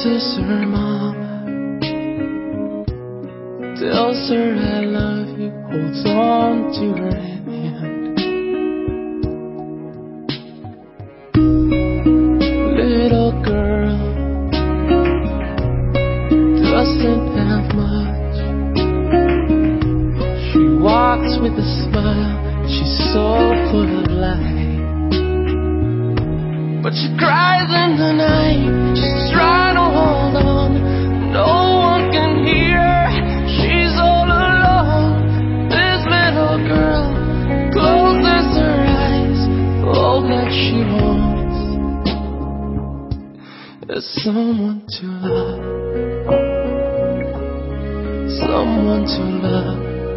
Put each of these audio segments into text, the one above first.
kisses her mom, tells her I love you, holds on to her hand. Little girl doesn't have much. She walks with a smile, she's so full of life. But she cries in the night, she's trying to hold on. No one can hear her, she's all alone. This little girl closes her eyes, all that she wants is someone to love, someone to love.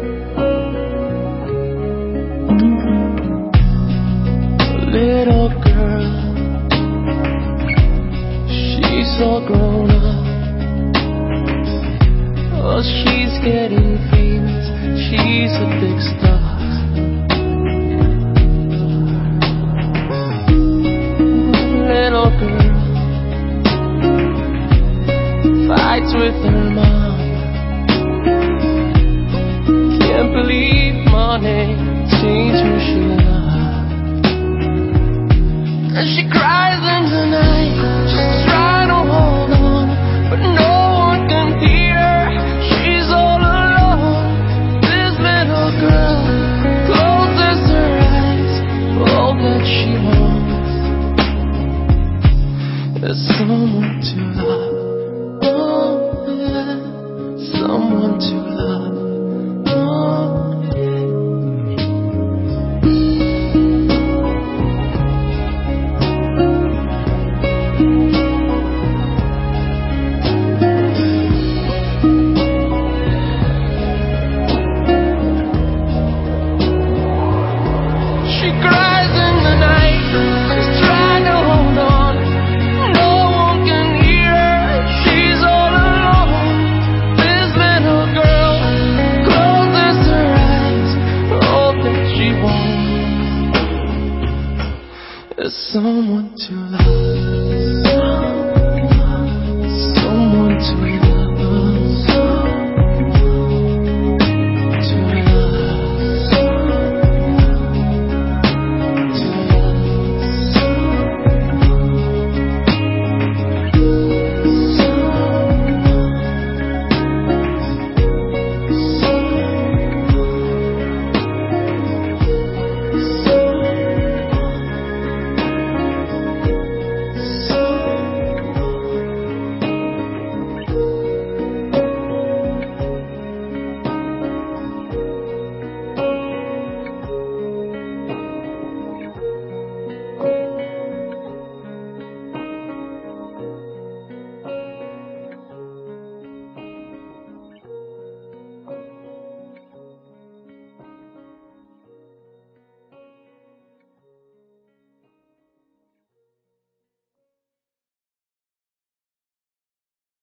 Little girl, she's all grown up. Oh, she's getting famous, she's a big star. Little girl fights with her mom, can't believe money changed who she loved. And she cries in the night, she's trying to hold on, but no one can hear her, she's all alone. This little girl closes her eyes, all that she wants is someone to love.